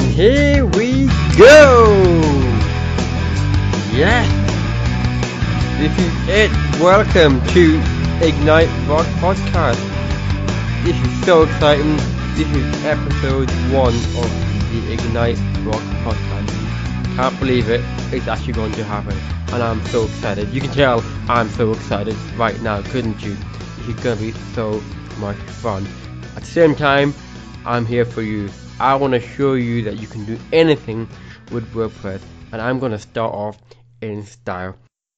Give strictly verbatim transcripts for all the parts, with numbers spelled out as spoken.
Here we go! Yes! This is it! Welcome to Ignite Rock Podcast. This is so exciting. This is episode one of the Ignite Rock Podcast. Can't believe it. It's actually going to happen. And I'm so excited. You can tell I'm so excited right now, couldn't you? This is going to be so much fun. At the same time, I'm here for you. I want to show you that you can do anything with WordPress, and I'm going to start off in style.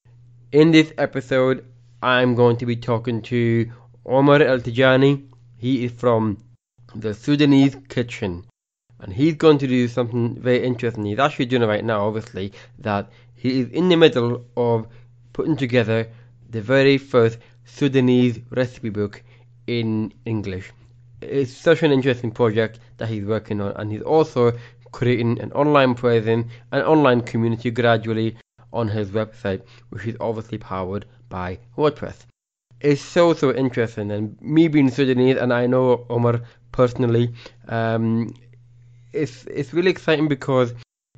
In this episode, I'm going to be talking to Omar El Tijani. He is from the Sudanese Kitchen, and he's going to do something very interesting. He's actually doing it right now, obviously, that he is in the middle of putting together the very first Sudanese recipe book in English. It's such an interesting project that he's working on, and he's also creating an online presence, an online community gradually on his website, which is obviously powered by WordPress. It's so so interesting, and me being Sudanese, and I know Omar personally, um, it's it's really exciting because,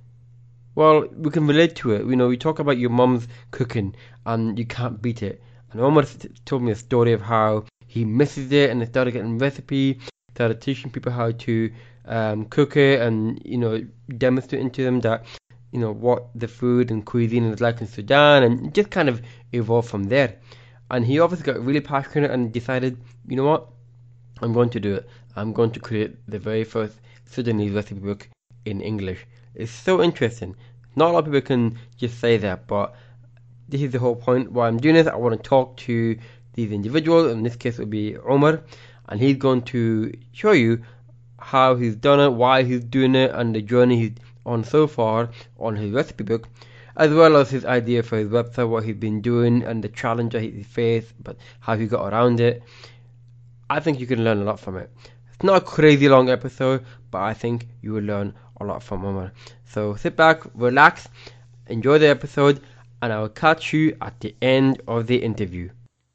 well, we can relate to it. You know, we talk about your mum's cooking, and you can't beat it. And Omar told me a story of how he misses it, and he started getting recipe, started teaching people how to um, cook it, and you know, demonstrating to them that you know what the food and cuisine is like in Sudan, and just kind of evolved from there. And he obviously got really passionate and decided, you know what, I'm going to do it. I'm going to create the very first Sudanese recipe book in English. It's so interesting. Not a lot of people can just say that, but this is the whole point why I'm doing this. I want to talk to these individuals. In this case, it will be Omar, and he's going to show you how he's done it, why he's doing it, and the journey he's on so far on his recipe book, as well as his idea for his website, what he's been doing, and the challenge that he faced, but how he got around it. I think you can learn a lot from it. It's not a crazy long episode, but I think you will learn a lot from Omar. So sit back, relax, enjoy the episode, and I will catch you at the end of the interview.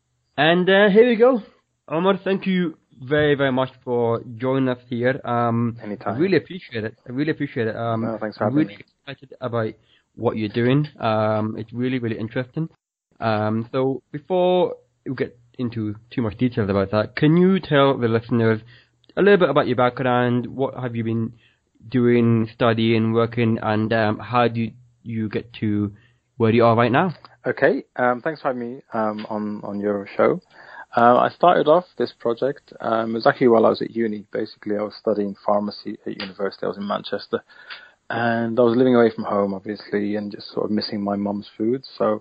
And uh, here we go. Omar, thank you very, very much for joining us here. Um, Anytime. I really appreciate it. I really appreciate it. Um, no, thanks for I'm having really me. excited about what you're doing. Um, it's really, really interesting. Um, so before we get into too much details about that, can you tell the listeners a little bit about your background? What have you been doing, studying, working, and um, how do you, you get to where you are right now? Okay, um, thanks for having me um, on, on your show. Uh, I started off this project, um, it was actually while I was at uni. Basically, I was studying pharmacy at university. I was in Manchester, and I was living away from home, obviously, and just sort of missing my mum's food. So,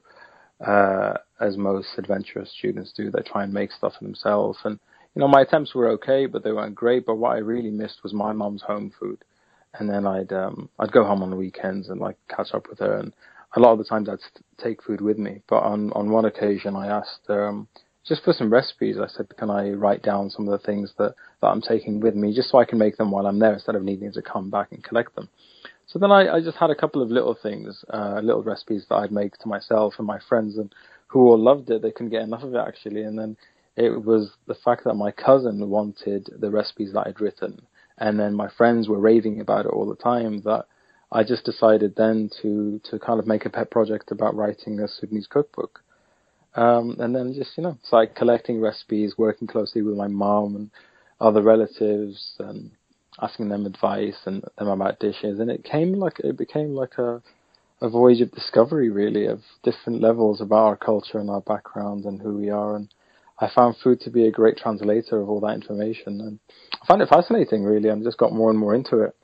uh, as most adventurous students do, they try and make stuff for themselves. And, you know, my attempts were okay, but they weren't great. But what I really missed was my mum's home food. And then I'd um, I'd go home on the weekends and, like, catch up with her, and a lot of the times I'd take food with me. But on, on one occasion I asked her, um, just for some recipes, I said, can I write down some of the things that, that I'm taking with me, just so I can make them while I'm there instead of needing to come back and collect them. So then I, I just had a couple of little things, uh, little recipes that I'd make to myself and my friends, and who all loved it. They couldn't get enough of it, actually. And then it was the fact that my cousin wanted the recipes that I'd written, and then my friends were raving about it all the time, that I just decided then to, to kind of make a pet project about writing a Sudanese cookbook. Um, and then just, you know, it's like collecting recipes, working closely with my mom and other relatives, and asking them advice and them about dishes. And it came like, it became like a, a voyage of discovery, really, of different levels about our culture and our background and who we are. And I found food to be a great translator of all that information. And I found it fascinating, really, and just got more and more into it.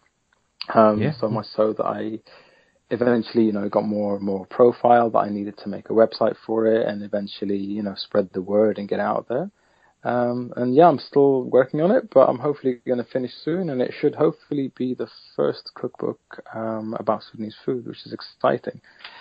Um, Yeah. so much so that I eventually, you know, got more and more profile, that I needed to make a website for it, and eventually, you know, spread the word and get out there. Um, and yeah, I'm still working on it, but I'm hopefully going to finish soon, and it should hopefully be the first cookbook um, about Sudanese food, which is exciting.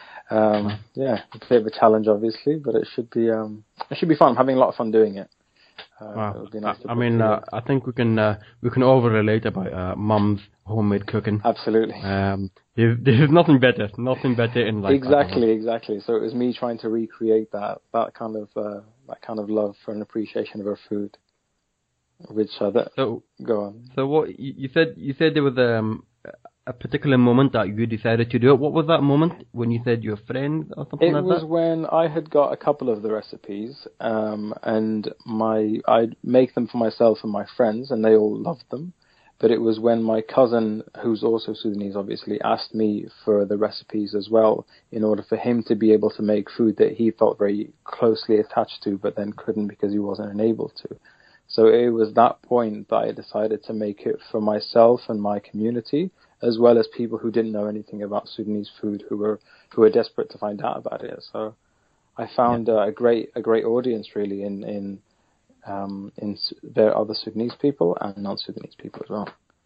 Um, yeah, a bit of a challenge, obviously, but it should be um, it should be fun. I'm having a lot of fun doing it. Uh, Wow. it would be nice I, to I put mean, uh, together. I think we can uh, we can all relate about uh, mum's homemade cooking. Absolutely. Um, there's, there's nothing better, nothing better in life. Exactly, exactly. So it was me trying to recreate that that kind of uh, that kind of love for an appreciation of our food. Which uh, that So go on. So what you, you said? You said there was um a particular moment that you decided to do it? What was that moment when you said your friend or something It like was that? when I had got a couple of the recipes, um, and my I'd make them for myself and my friends, and they all loved them. But it was when my cousin, who's also Sudanese, obviously, asked me for the recipes as well, in order for him to be able to make food that he felt very closely attached to, but then couldn't because he wasn't able to. So it was that point that I decided to make it for myself and my community, as well as people who didn't know anything about Sudanese food, who were who were desperate to find out about it. So I found Yeah. uh, a great a great audience really in in um, in Su- there are other Sudanese people and non-Sudanese people as well.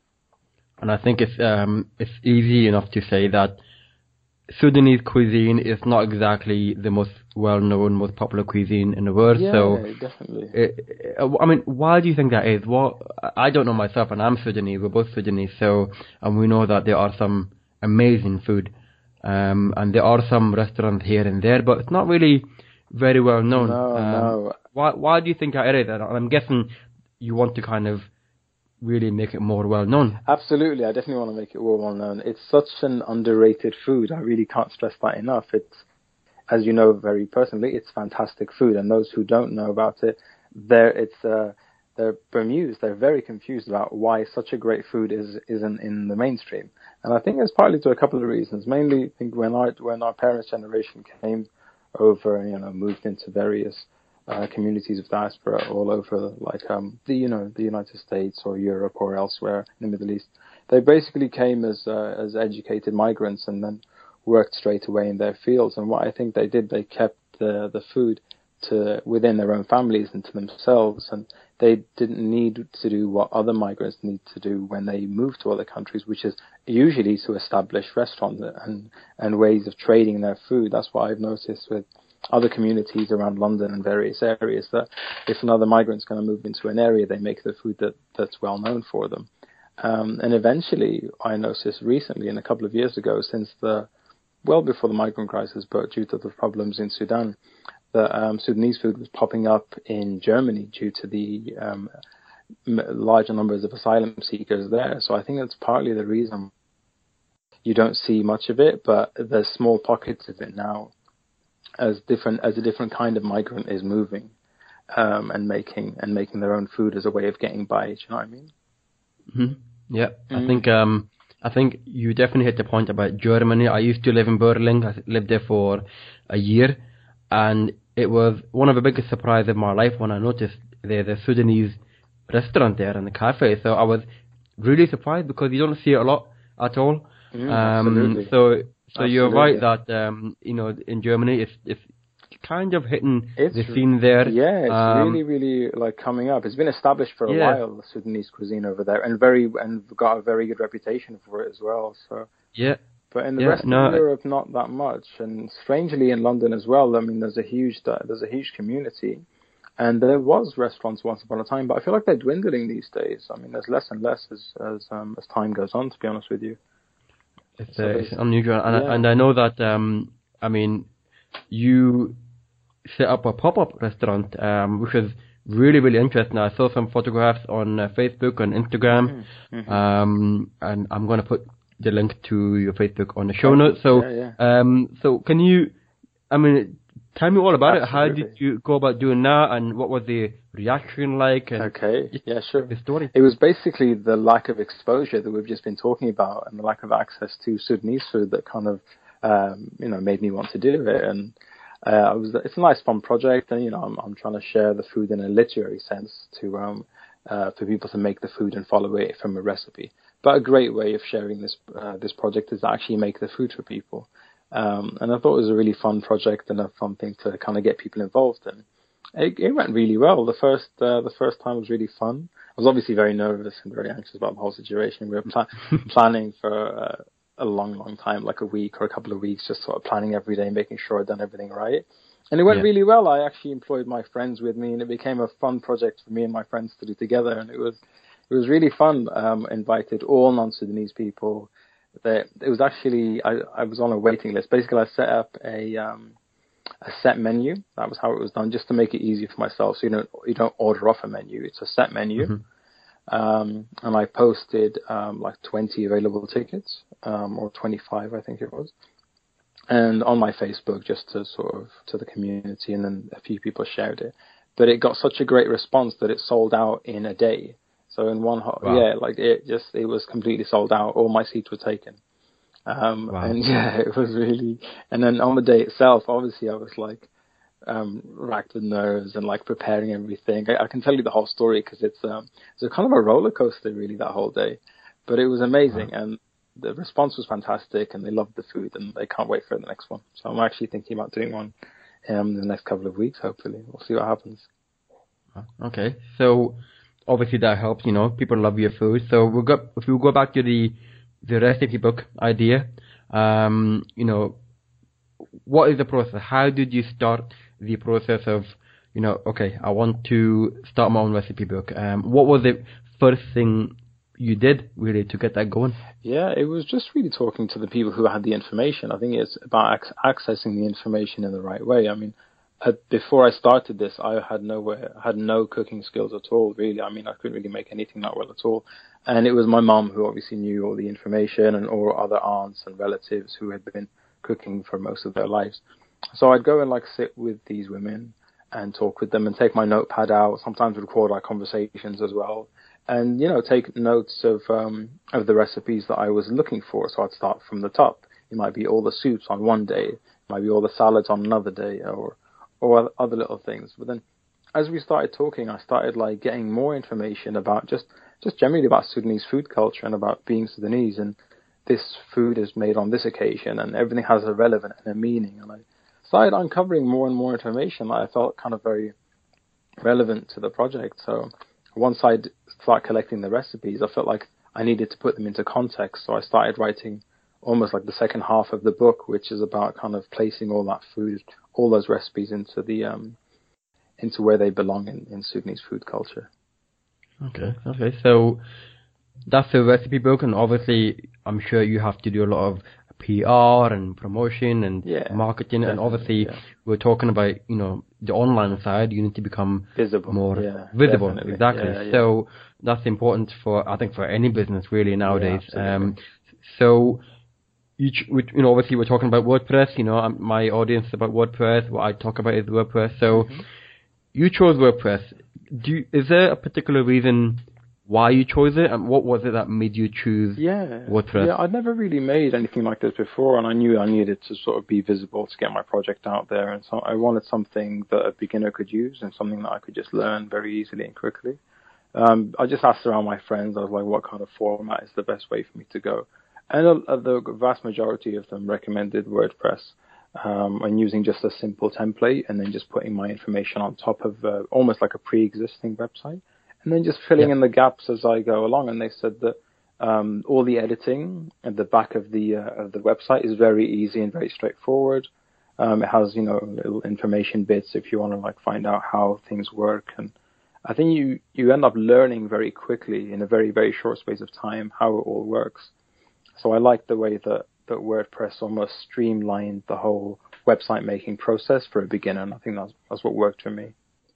And I think it's um it's easy enough to say that Sudanese cuisine is not exactly the most well-known, most popular cuisine in the world. Yeah, So, definitely. uh, uh, I mean, why do you think that is? What I don't know myself, and I'm Sudanese. We're both Sudanese, so and we know that there are some amazing food, um, and there are some restaurants here and there, but it's not really very well known. No, Um, no. Why? Why do you think that is? And I'm guessing you want to kind of really make it more well known. Absolutely, I definitely want to make it more well known. It's such an underrated food. I really can't stress that enough. It's, as you know very personally, it's fantastic food, and those who don't know about it, they're it's uh, they're bemused. They're very confused about why such a great food is isn't in the mainstream. And I think it's partly to a couple of reasons. Mainly, I think when our when our parents' generation came over and you know moved into various Uh, communities of diaspora all over, like um, the you know the United States or Europe or elsewhere in the Middle East. They basically came as uh, as educated migrants and then worked straight away in their fields. And what I think they did, they kept the the food to within their own families and to themselves, and they didn't need to do what other migrants need to do when they move to other countries, which is usually to establish restaurants and and ways of trading their food. That's what I've noticed with other communities around London and various areas, that if another migrant's going to move into an area, they make the food that, that's well known for them. Um, and eventually, I noticed recently, and a couple of years ago, since the, well before the migrant crisis, but due to the problems in Sudan, that um, Sudanese food was popping up in Germany due to the um, m- larger numbers of asylum seekers there. So I think that's partly the reason you don't see much of it, but there's small pockets of it now, as different as a different kind of migrant is moving um, and making and making their own food as a way of getting by. Do you know what I mean? Mm-hmm. Yeah, Mm. I think um, I think you definitely hit the point about Germany. I used to live in Berlin. I lived there for a year, and it was one of the biggest surprises of my life when I noticed there's a Sudanese restaurant there and the cafe. So I was really surprised because you don't see it a lot at all. Mm, um, absolutely. so so you're right Absolutely. that um, you know in Germany it's it's kind of hitting It's the scene there. yeah, it's Um, really, really like coming up. It's been established for a yeah, while, the Sudanese cuisine over there, and very and got a very good reputation for it as well. So, yeah, but in the yeah. rest of No, Europe, not that much. And strangely, in London as well. I mean, there's a huge there's a huge community, and there was restaurants once upon a time, but I feel like they're dwindling these days. I mean, there's less and less as as um, as time goes on. To be honest with you, it's so uh, there's it's unusual, and yeah. and I know that um, I mean you set up a pop-up restaurant, um, which is really, really interesting. I saw some photographs on uh, Facebook and Instagram, Mm-hmm. Mm-hmm. um, and I'm going to put the link to your Facebook on the show Thank notes. you. So, Yeah, yeah. um, so can you, I mean, tell me all about it. How Absolutely. did you go about doing that, and what was the reaction like? And Okay, yeah, sure. the story. It was basically the lack of exposure that we've just been talking about and the lack of access to Sudanese food that kind of, um, you know, made me want to do it. And uh, it was, it's a nice, fun project, and you know, I'm, I'm trying to share the food in a literary sense to um, uh, for people to make the food and follow it from a recipe. But a great way of sharing this uh, this project is to actually make the food for people. Um, and I thought it was a really fun project and a fun thing to kind of get people involved in. It, it went really well. The first uh, the first time was really fun. I was obviously very nervous and very anxious about the whole situation. We were pla- planning for uh, a long, long time, like a week or a couple of weeks, just sort of planning every day, making sure I'd done everything right. And it went Yeah. really well. I actually employed my friends with me, and it became a fun project for me and my friends to do together. And it was it was really fun. Um, invited all non-Sudanese people. That it was actually I, I was on a waiting list. Basically, I set up a um, a set menu. That was how it was done, just to make it easier for myself. So you don't you don't order off a menu. It's a set menu. Mm-hmm. Um, and I posted um, like twenty available tickets, um, or twenty-five, I think it was, and on my Facebook, just to sort of to the community, and then a few people shared it. But it got such a great response that it sold out in a day. So in one, ho- Wow. yeah, like it just it was completely sold out. All my seats were taken. Um, Wow. and yeah, it was really. And then on the day itself, obviously, I was like. Um, racked with nerves and like preparing everything. I, I can tell you the whole story because it's um, it's a kind of a roller coaster really that whole day, but it was amazing Wow. and the response was fantastic and they loved the food and they can't wait for the next one. So I'm actually thinking about doing one um, in the next couple of weeks. Hopefully, we'll see what happens. Okay, so obviously that helps. You know, people love your food. So we'll go if we go back to the the recipe book idea. Um, you know, what is the process? How did you start the process of, you know, okay, I want to start my own recipe book? Um, what was the first thing you did really to get that going? Yeah, it was just really talking to the people who had the information. I think it's about ac- accessing the information in the right way. I mean, uh, before I started this, I had nowhere, had no cooking skills at all, really. I mean, I couldn't really make anything that well at all. And it was my mum who obviously knew all the information and all other aunts and relatives who had been cooking for most of their lives. So I'd go and like sit with these women and talk with them and take my notepad out, sometimes record our conversations as well. And, you know, take notes of um, of the recipes that I was looking for. So I'd start from the top. It might be all the soups on one day. It might be all the salads on another day, or or other little things. But then as we started talking, I started like getting more information about just, just generally about Sudanese food culture and about being Sudanese. And this food is made on this occasion and everything has a relevance and a meaning. And I started uncovering more and more information that I felt kind of very relevant to the project. So once I'd start collecting the recipes, I felt like I needed to put them into context. So I started writing almost like the second half of the book, which is about kind of placing all that food, all those recipes into the um, into where they belong in, in Sudanese food culture. Okay, okay. So that's the recipe book, and obviously, I'm sure you have to do a lot of P R and promotion and yeah, marketing, and obviously, yeah. we're talking about, you know, the online side. You need to become visible, more yeah, visible. definitely. Exactly. Yeah, yeah. So that's important for, I think, for any business really nowadays. Yeah, um, so. You, ch- you know, obviously we're talking about WordPress. You know, um, my audience is about WordPress. What I talk about is WordPress. So, mm-hmm. You chose WordPress. Do you, is there a particular reason why you chose it, and what was it that made you choose yeah, WordPress? Yeah, I'd never really made anything like this before, and I knew I needed to sort of be visible to get my project out there. And so I wanted something that a beginner could use and something that I could just learn very easily and quickly. Um, I just asked around my friends. I was like, what kind of format is the best way for me to go? And uh, the vast majority of them recommended WordPress, um, and using just a simple template and then just putting my information on top of uh, almost like a pre-existing website, and then just filling Yeah. in the gaps as I go along. And they said that um, all the editing at the back of the uh, of the website is very easy and very straightforward. Um, it has, you know, little information bits if you want to like find out how things work, and I think you you end up learning very quickly in a very very short space of time how it all works. So I like the way that, that WordPress almost streamlined the whole website making process for a beginner, and I think that's that's what worked for me.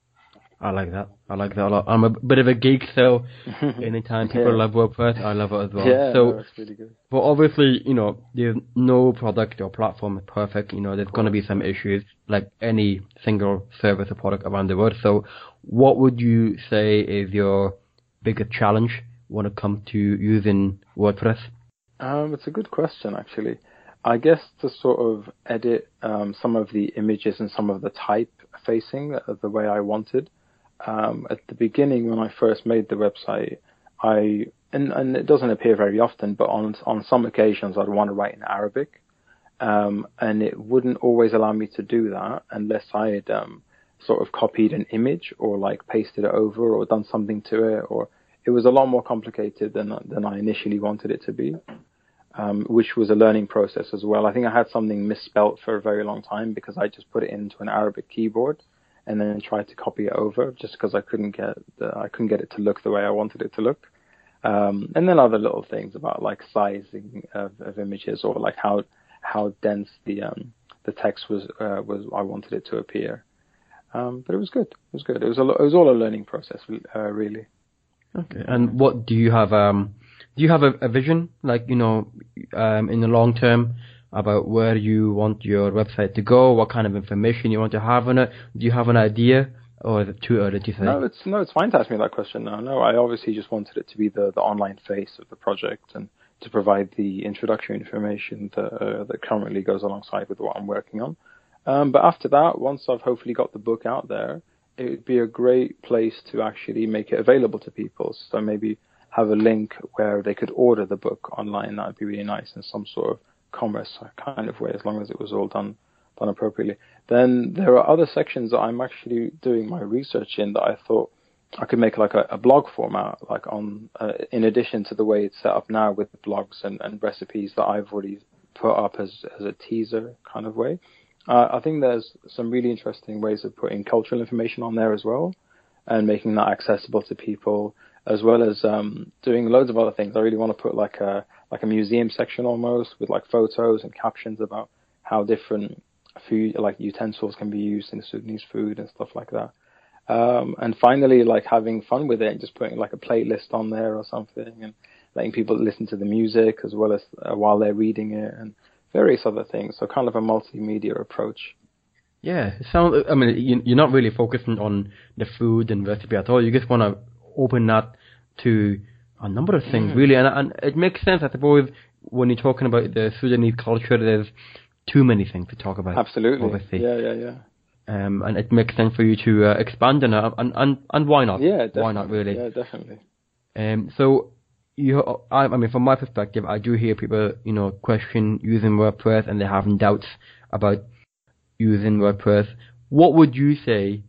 I like that. I like that a lot. I'm a bit of a geek, so anytime people yeah. love WordPress, I love it as well. Yeah, so, no, it's really good. But obviously, you know, there's no product or platform is perfect. You know, there's going to be some issues, like any single service or product around the world. So, what would you say is your biggest challenge when it comes to using WordPress? Um, it's a good question, actually. I guess to sort of edit um, some of the images and some of the typefacing uh, the way I wanted. Um, at the beginning, when I first made the website, I and, and it doesn't appear very often, but on on some occasions I'd want to write in Arabic, um, and it wouldn't always allow me to do that unless I had um, sort of copied an image or like pasted it over or done something to it, or it was a lot more complicated than than I initially wanted it to be. Um, which was a learning process as well. I think I had something misspelt for a very long time because I just put it into an Arabic keyboard and then tried to copy it over just because I couldn't get the, I couldn't get it to look the way I wanted it to look. Um, and then other little things about like sizing of, of images or like how how dense the um, the text was uh, was I wanted it to appear. Um, but it was good. It was good. It was a, it was all a learning process, uh, really. Okay. And what do you have? Um, do you have a, a vision, like you know, um, in the long term, about where you want your website to go? What kind of information you want to have on it? Do you have an idea, or is it too early to say? No, it's no, it's fine to ask me that question now. No, I obviously just wanted it to be the, the online face of the project and to provide the introductory information that uh, that currently goes alongside with what I'm working on. Um, but after that, once I've hopefully got the book out there, it would be a great place to actually make it available to people. So maybe have a link where they could order the book online. That would be really nice in some sort of commerce kind of way, as long as it was all done done appropriately. Then there are other sections that I'm actually doing my research in that I thought I could make like a, a blog format, like on uh, in addition to the way it's set up now with blogs and, and recipes that I've already put up as as a teaser kind of way. Uh, I think there's some really interesting ways of putting cultural information on there as well, and making that accessible to people, as well as um, doing loads of other things. I really want to put like a like a museum section almost with like photos and captions about how different food, like utensils, can be used in Sudanese food and stuff like that. Um, and finally, like having fun with it and just putting like a playlist on there or something, and letting people listen to the music as well as uh, while they're reading it, and various other things. So kind of a multimedia approach. Yeah, it sounds. I mean, you, you're not really focusing on the food and recipe at all. You just want to open that to a number of things, mm. really, and and it makes sense, I suppose, when you're talking about the Sudanese culture. There's too many things to talk about. Absolutely. Obviously. Yeah, yeah, yeah. Um, and it makes sense for you to uh, expand on it, and, and and why not? Yeah, definitely. Why not, really? Yeah, definitely. Um, so you, I, I mean, from my perspective, I do hear people, you know, question using WordPress, and they're having doubts about using WordPress. What would you say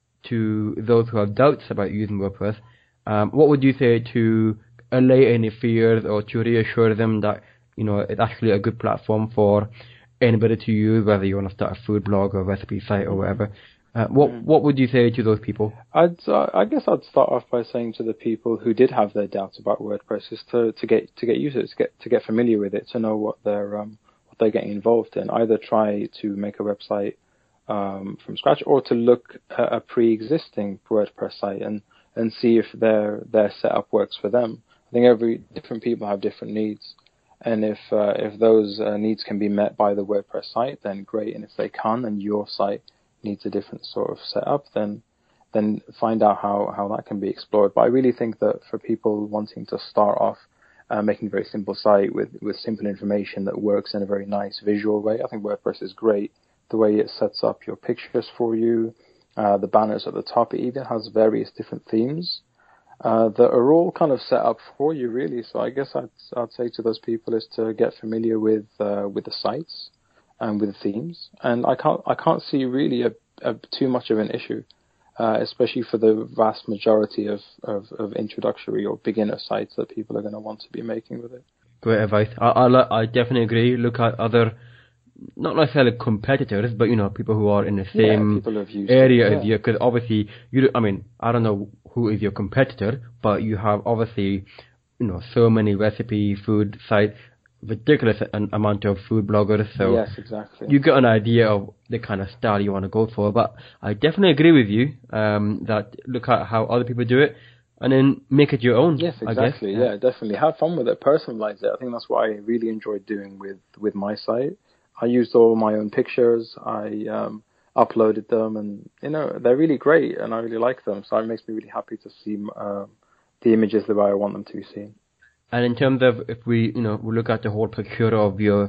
to those who have doubts about using WordPress? Um, what would you say to allay any fears, or to reassure them that, you know, it's actually a good platform for anybody to use, whether you want to start a food blog or recipe site or whatever? Uh, what mm. what would you say to those people? I'd uh, I guess I'd start off by saying to the people who did have their doubts about WordPress is to, to get to get used to it, to get to get familiar with it, to know what they're um, what they're getting involved in. Either try to make a website um, from scratch, or to look at a pre-existing WordPress site and, and see if their their setup works for them. I think every different people have different needs. And if uh, if those uh, needs can be met by the WordPress site, then great. And if they can't, and your site needs a different sort of setup, then then find out how, how that can be explored. But I really think that for people wanting to start off uh, making a very simple site with, with simple information that works in a very nice visual way, I think WordPress is great. The way it sets up your pictures for you, uh, the banners at the top, it even has various different themes Uh, that are all kind of set up for you, really. So I guess I'd I'd say to those people is to get familiar with uh, with the sites and with the themes. And I can't I can't see really a, a too much of an issue, uh, especially for the vast majority of, of, of introductory or beginner sites that people are going to want to be making with it. Great advice. I I, I definitely agree. Look at other, not necessarily competitors, but you know, people who are in the same yeah, area it, yeah. as you. Because obviously, you. I mean, I don't know who is your competitor, but you have obviously, you know, so many recipe food sites, ridiculous an amount of food bloggers. So yes, exactly. You get an idea of the kind of style you want to go for. But I definitely agree with you um, that look at how other people do it, and then make it your own. Yes, exactly. I guess. Yeah. yeah, definitely. Have fun with it. Personalize it. I think that's what I really enjoyed doing with, with my site. I used all my own pictures. I um, uploaded them, and you know they're really great, and I really like them. So it makes me really happy to see um, the images the way I want them to be seen. And in terms of if we, you know, we look at the whole picture of your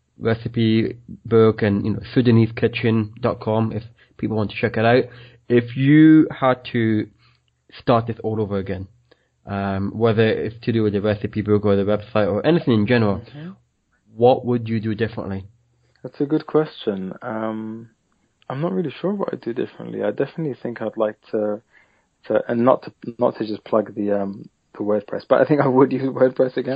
recipe book and you know Sudanese Kitchen dot com, if people want to check it out, if you had to start this all over again, um, whether it's to do with the recipe book or the website or anything in general, okay. what would you do differently? That's a good question. Um, I'm not really sure what I'd do differently. I definitely think I'd like to, to and not to not to just plug the um, the WordPress, but I think I would use WordPress again.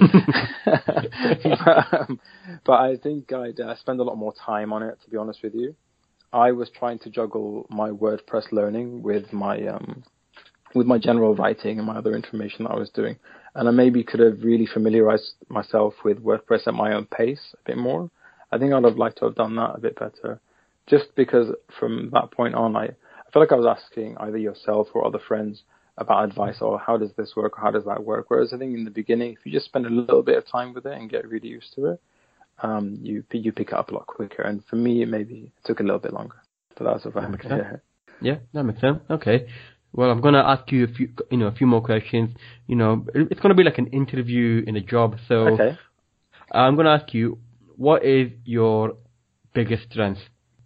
but, um, but I think I'd uh, spend a lot more time on it. To be honest with you, I was trying to juggle my WordPress learning with my um, with my general writing and my other information that I was doing, and I maybe could have really familiarized myself with WordPress at my own pace a bit more. I think I'd have liked to have done that a bit better, just because from that point on, I, I felt like I was asking either yourself or other friends about advice or how does this work or how does that work. Whereas I think in the beginning, if you just spend a little bit of time with it and get really used to it, um, you you pick it up a lot quicker. And for me, it maybe took a little bit longer. But that's about that. Yeah. yeah, that makes sense. Okay. Well, I'm gonna ask you a few, you know, a few more questions. You know, it's gonna be like an interview in a job. So okay. I'm gonna ask you, what is your biggest strength?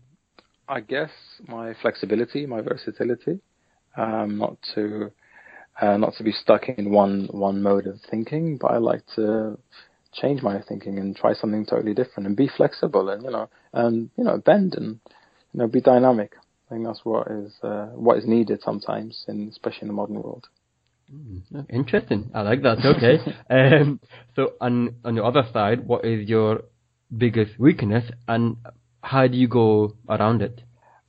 I guess my flexibility, my versatility, um, not to uh, not to be stuck in one one mode of thinking, but I like to change my thinking and try something totally different and be flexible and you know and you know bend and you know be dynamic. I think that's what is uh, what is needed sometimes, in especially in the modern world. Mm, interesting. I like that. Okay. um, so on on the other side, what is your biggest weakness, and how do you go around it?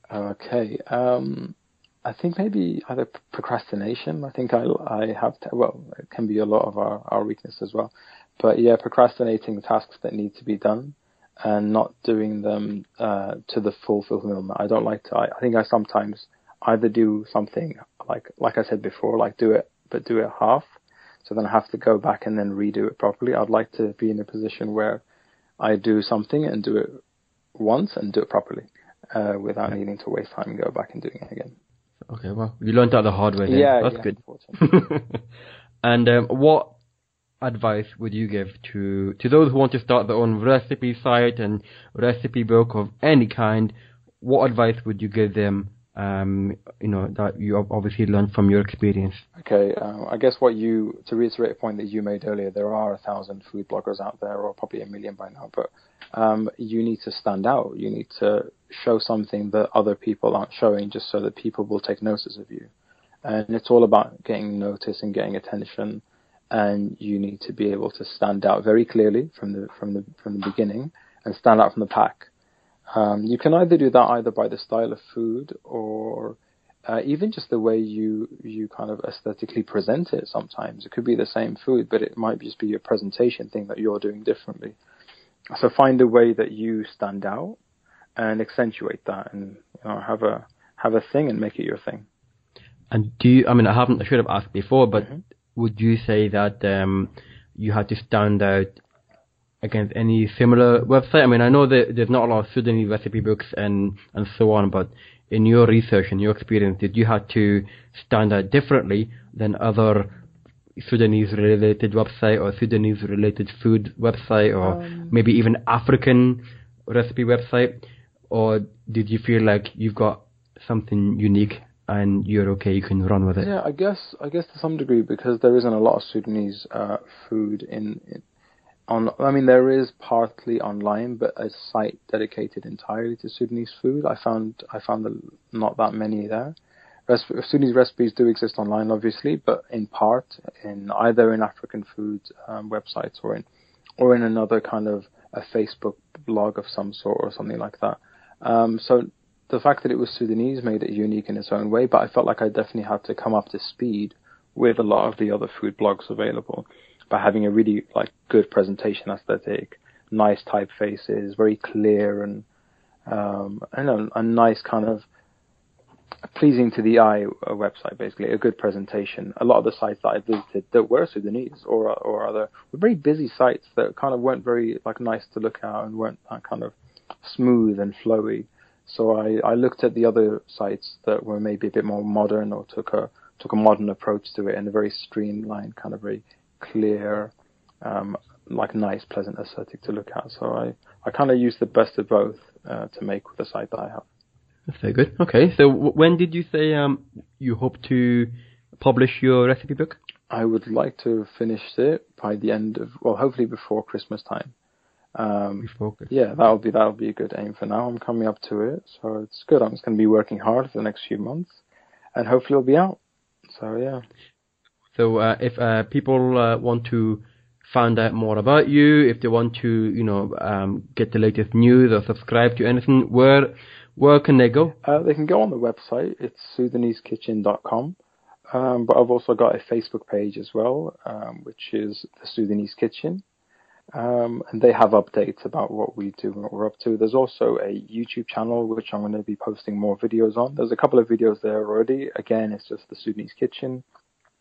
Okay. Um, I think maybe either procrastination. I think I I have to, well, it can be a lot of our, our weakness as well. But yeah, procrastinating tasks that need to be done and not doing them uh, to the full fulfillment. I don't like to. I, I think I sometimes either do something like like I said before, like do it but do it half. So then I have to go back and then redo it properly. I'd like to be in a position where I do something and do it once and do it properly uh, without needing to waste time and go back and doing it again. Okay, well, you learned that the hard way then. Yeah, That's yeah, good. And um, what advice would you give to to those who want to start their own recipe site and recipe book of any kind? What advice would you give them, um, you know, that you obviously learned from your experience? Okay, um, I guess what you, to reiterate a point that you made earlier, there are a thousand food bloggers out there, or probably a million by now, but um, you need to stand out. You need to show something that other people aren't showing just so that people will take notice of you. And it's all about getting notice and getting attention. And you need to be able to stand out very clearly from the from the from the beginning and stand out from the pack. Um, you can either do that either by the style of food or uh, even just the way you you kind of aesthetically present it. Sometimes it could be the same food, but it might just be a presentation thing that you're doing differently. So find a way that you stand out and accentuate that, and you know, have a have a thing and make it your thing. And do you? I mean, I haven't. I should have asked before, but. Mm-hmm. Would you say that um, you had to stand out against any similar website? I mean, I know that there's not a lot of Sudanese recipe books and, and so on, but in your research and your experience, did you have to stand out differently than other Sudanese-related website or Sudanese-related food website or um, maybe even African recipe website? Or did you feel like you've got something unique and you're okay, you can run with it? Yeah, I guess I guess to some degree, because there isn't a lot of Sudanese uh, food in, in on. I mean, there is partly online, but a site dedicated entirely to Sudanese food. I found I found that not that many there. Recipe, Sudanese recipes do exist online, obviously, but in part in either in African food um, websites or in or in another kind of a Facebook blog of some sort or something like that. Um, so. The fact that it was Sudanese made it unique in its own way, but I felt like I definitely had to come up to speed with a lot of the other food blogs available by having a really like good presentation aesthetic, nice typefaces, very clear and um, I don't know, a nice kind of pleasing to the eye a website, basically a good presentation. A lot of the sites that I visited that were Sudanese or or other were very busy sites that kind of weren't very like nice to look at and weren't that kind of smooth and flowy. So I, I looked at the other sites that were maybe a bit more modern or took a took a modern approach to it and a very streamlined, kind of very clear, um, like nice, pleasant aesthetic to look at. So I, I kind of used the best of both uh, to make with the site that I have. That's very good. Okay, so w- when did you say um, you hope to publish your recipe book? I would like to finish it by the end of, well, hopefully before Christmas time. Um, yeah, that'll be that'll be a good aim for now. I'm coming up to it, so it's good. I'm just going to be working hard for the next few months, and hopefully it'll be out. So yeah. So uh, if uh, people uh, want to find out more about you, if they want to, you know, um, get the latest news or subscribe to anything, where where can they go? Uh, they can go on the website. It's sudanese kitchen dot com. Um, but I've also got a Facebook page as well, um, which is the Sudanese Kitchen. Um, and they have updates about what we do and what we're up to. There's also a YouTube channel, which I'm going to be posting more videos on. There's a couple of videos there already. Again, it's just the Sudanese Kitchen.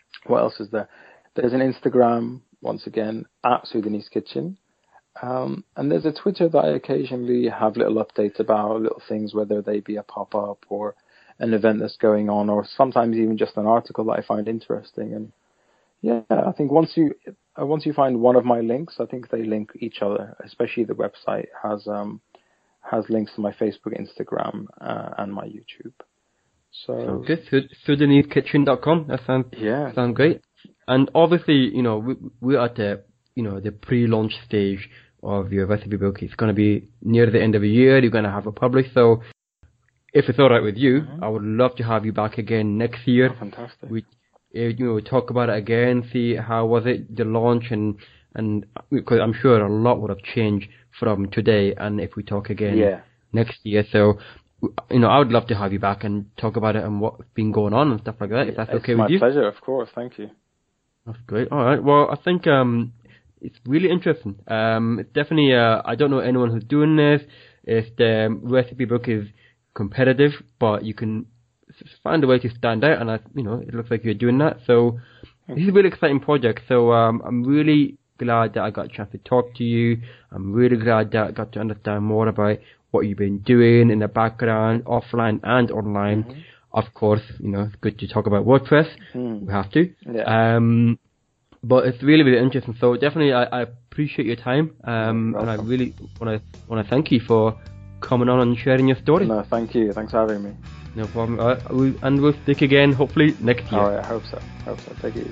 what else is there? There's an Instagram, once again, at Sudanese Kitchen. Um, and there's a Twitter that I occasionally have little updates about, little things, whether they be a pop-up or an event that's going on, or sometimes even just an article that I find interesting. And yeah, I think once you uh, once you find one of my links, I think they link each other. Especially the website has um, has links to my Facebook, Instagram, uh, and my YouTube. So good. Sudanese Kitchen dot com. That sounds yeah, sounds great. And obviously, you know, we, we're at the you know the pre-launch stage of your recipe book. It's going to be near the end of the year. You're going to have it published. So if it's all right with you, mm-hmm. I would love to have you back again next year. Oh, fantastic. We, uh, you know, talk about it again, see how was it, the launch, and and because I'm sure a lot would have changed from today. And if we talk again yeah. next year, so you know, I would love to have you back and talk about it and what's been going on and stuff like that. If that's it's okay with you. It's my pleasure, of course. Thank you. That's great. All right. Well, I think um, it's really interesting. Um, it's definitely. Uh, I don't know anyone who's doing this. If the recipe book is competitive, but you can find a way to stand out, and I, you know, it looks like you're doing that. So this is a really exciting project. So um, I'm really glad that I got a chance to talk to you. I'm really glad that I got to understand more about what you've been doing in the background, offline and online. Mm-hmm. Of course, you know, it's good to talk about WordPress. Mm. We have to. Yeah. Um, but it's really, really interesting. So definitely, I, I appreciate your time, um, and I really want to want to thank you for coming on and sharing your story. No, thank you. Thanks for having me. No problem. Uh, we, and we'll speak again, hopefully, next year. All right, I hope so. I hope so. Take it easy.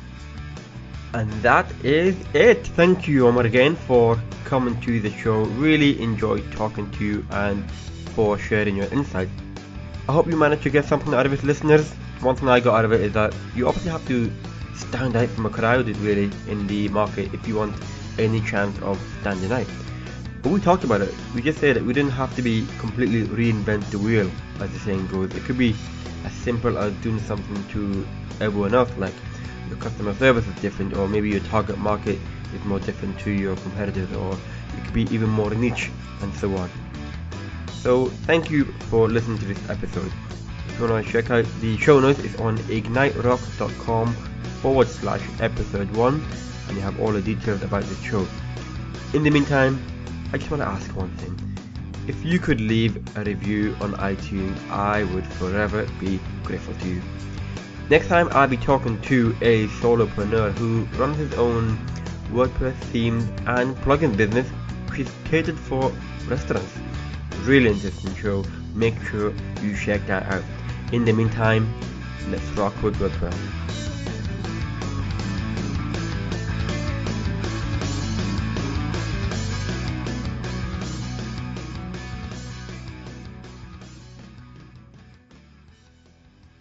And that is it. Thank you, Omar, again for coming to the show. Really enjoyed talking to you and for sharing your insights. I hope you managed to get something out of it, listeners. One thing I got out of it is that you obviously have to stand out from a crowd, really, in the market if you want any chance of standing out. But we talked about it. We just said that we didn't have to be completely reinvent the wheel, as the saying goes. It could be as simple as doing something to everyone else, like your customer service is different, or maybe your target market is more different to your competitors, or it could be even more niche, and so on. So thank you for listening to this episode. If you want to check out the show notes, it's on ignite rock dot com forward slash episode one, and you have all the details about the show. In the meantime, I just want to ask one thing. If you could leave a review on iTunes, I would forever be grateful to you. Next time I'll be talking to a solopreneur who runs his own WordPress themes and plugin business, which is catered for restaurants. Really interesting show. Make sure you check that out. In the meantime, let's rock with WordPress.